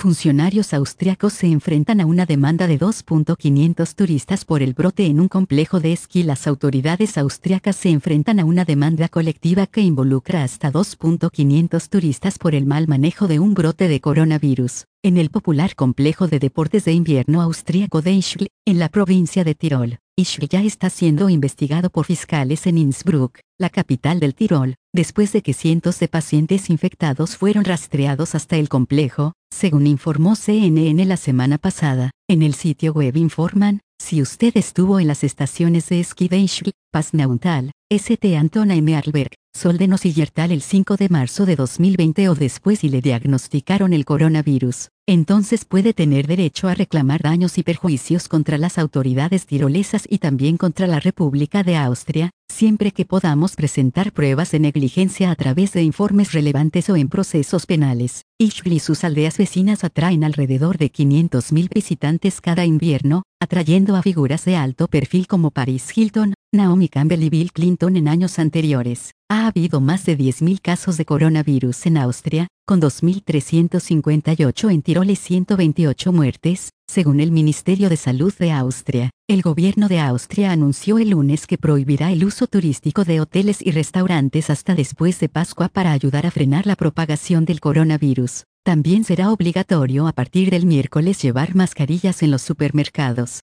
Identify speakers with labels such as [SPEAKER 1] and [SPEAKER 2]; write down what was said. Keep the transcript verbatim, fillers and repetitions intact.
[SPEAKER 1] Funcionarios austriacos se enfrentan a una demanda de dos mil quinientos turistas por el brote en un complejo de esquí. Las autoridades austriacas se enfrentan a una demanda colectiva que involucra hasta dos mil quinientos turistas por el mal manejo de un brote de coronavirus, en el popular complejo de deportes de invierno austríaco de Ischgl, en la provincia de Tirol. Ischgl ya está siendo investigado por fiscales en Innsbruck, la capital del Tirol, después de que cientos de pacientes infectados fueron rastreados hasta el complejo, según informó C N N la semana pasada. En el sitio web informan: si usted estuvo en las estaciones de esquí de Ischgl, Pasnauntal, St. Anton im Arlberg, Soldenos y Yertal el cinco de marzo de dos mil veinte o después y le diagnosticaron el coronavirus, entonces puede tener derecho a reclamar daños y perjuicios contra las autoridades tirolesas y también contra la República de Austria, siempre que podamos presentar pruebas de negligencia a través de informes relevantes o en procesos penales. Ischgl y sus aldeas vecinas atraen alrededor de quinientos mil visitantes cada invierno, atrayendo a figuras de alto perfil como Paris Hilton, Naomi Campbell y Bill Clinton en años anteriores. Ha habido más de diez mil casos de coronavirus en Austria, con dos mil trescientos cincuenta y ocho en Tirol y ciento veintiocho muertes, según el Ministerio de Salud de Austria. El gobierno de Austria anunció el lunes que prohibirá el uso turístico de hoteles y restaurantes hasta después de Pascua para ayudar a frenar la propagación del coronavirus. También será obligatorio a partir del miércoles llevar mascarillas en los supermercados.